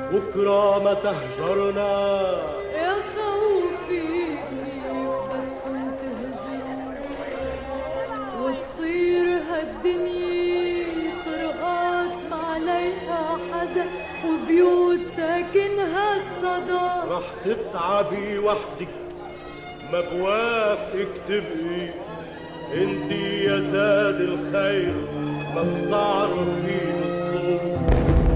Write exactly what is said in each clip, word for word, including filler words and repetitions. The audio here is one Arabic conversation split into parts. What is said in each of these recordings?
بكرة ما تهجرنا يا خوفي بدكن تهجر وتصير هالدنيا طرقات ما عليها حدا وبيوت ساكنها الصدى. رح تتعبي وحدك ما بوافقك تبقي انتي يا زاد الخير ما بتعرفي الظلم.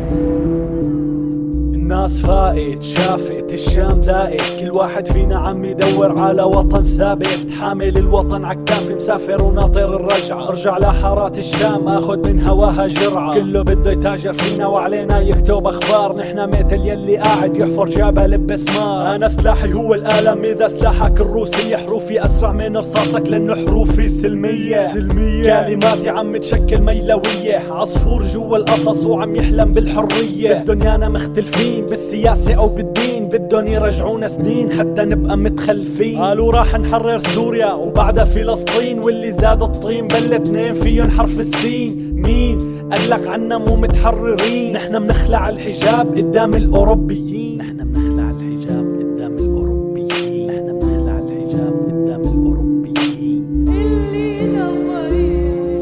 الناس فاقت شافت الشام داقت كل واحد فينا عم يدور على وطن ثابت حامل الوطن عكتافي مسافر وناطر الرجعة ارجع لحارات الشام اخد من هواها جرعة كله بده يتاجر فينا وعلينا يكتب اخبار نحنا مثل يلي قاعد يحفر جبل بسمار. انا سلاحي هو الالم اذا سلاحك الروسي حروفي اسرع من رصاصك لانه حروفي سلمية سلمية كلماتي عم تشكل ميلوية عصفور جوا القفص وعم يحلم بالحرية. بدنيانا مختلفين بالسياسة او بالدين بدهم يرجعونا سنين حتى نبقى متخلفين. قالوا راح نحرر سوريا وبعدها فلسطين واللي زاد الطين بل اتنين فيهم حرف السين. مين قالك عنا مو متحررين؟ نحنا منخلع الحجاب قدام الاوروبيين نحنا منخلع الحجاب قدام الاوروبيين نحنا منخلع الحجاب قدام الاوروبيين. اللي نورين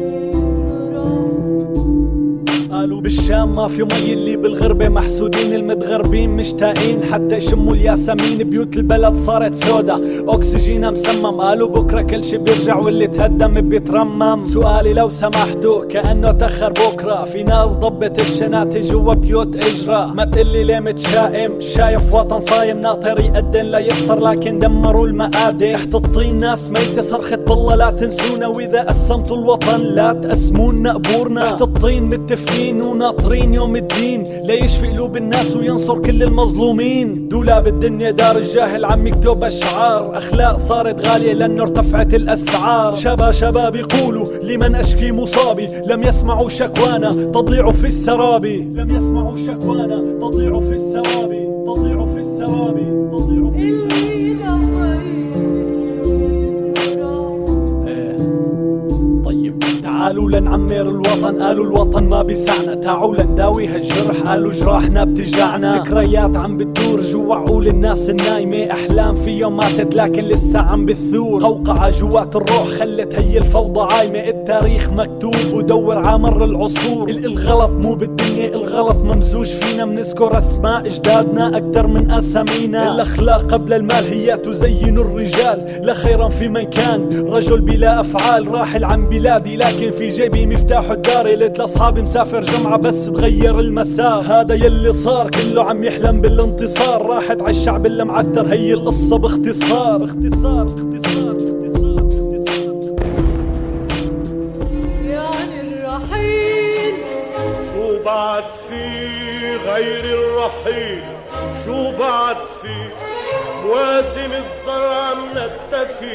قالوا بالشام ما في مي اللي بالغربة محسودين المتغربين مشتاقين حتى يشموا الياسمين بيوت البلد صارت سودا اكسجينها مسمم. قالوا بكرة كل شي بيرجع واللي تهدم بيترمم. سؤالي لو سمحتوا كأنه تأخر بكرة في ناس ضبت الشناتي جوا بيوت اجرا. ما تقلي ليه متشائم شايف وطن صايم ناطر يقدن لا يفطر لكن دمروا المقادم. تحت الطين ناس ميتة صرخت بالله لا تنسونا واذا قسمتوا الوطن لا تقسمونا قبورنا. تحت الطين متفقين وناطرين يوم الدين ليشفي قلوب الناس وينصر كل المظلومين. دولاب الدنيا دار الجاهل عم يكتب اشعار اخلاق صارت غالية لانه ارتفعت الاسعار. شبا شباب يقولوا لمن اشكي مصابي لم يسمعوا شكوانا تضيع في السرابي لم يسمعوا شكوانا تضيع في السرابي تضيع في السرابي تضيع في السرابي. قالوا لنعمر الوطن قالوا الوطن ما بيسعنا تعالوا لنداوي هالجرح قالوا جراحنا بتجعنا. ذكريات عم بتدور جوا عقول الناس النايمة احلام في يوم ماتت لكن لسه عم بتثور. قوقعة جوات الروح خلت هي الفوضى عايمة. التاريخ مكتوب ودور عمر العصور. الغلط مو بالدنيا الغلط ممزوج فينا منذكر اسماء اجدادنا اكتر من اسامينا. الاخلاق قبل المال هي تزين الرجال لا خيرا في من كان رجل بلا افعال. راحل عن بلادي لكن في جيبي مفتاح الدار قلت لاصحابي مسافر جمعة بس تغير المسار. هذا يلي صار كله عم يحلم بالانتصار راحت عالشعب اللي معتر هي القصة باختصار باختصار باختصار باختصار يعني الرحيل شو بعد في غير الرحيل شو بعد في مواسم الزرع منتفي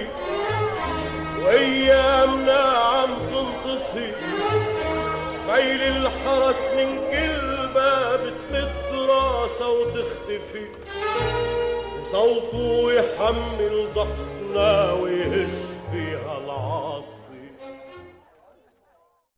وايامنا عم تنطفي. خيل الحرس من كل باب تمد راسه وتختفي وصوته يحمل ضحكنا ويهش فيها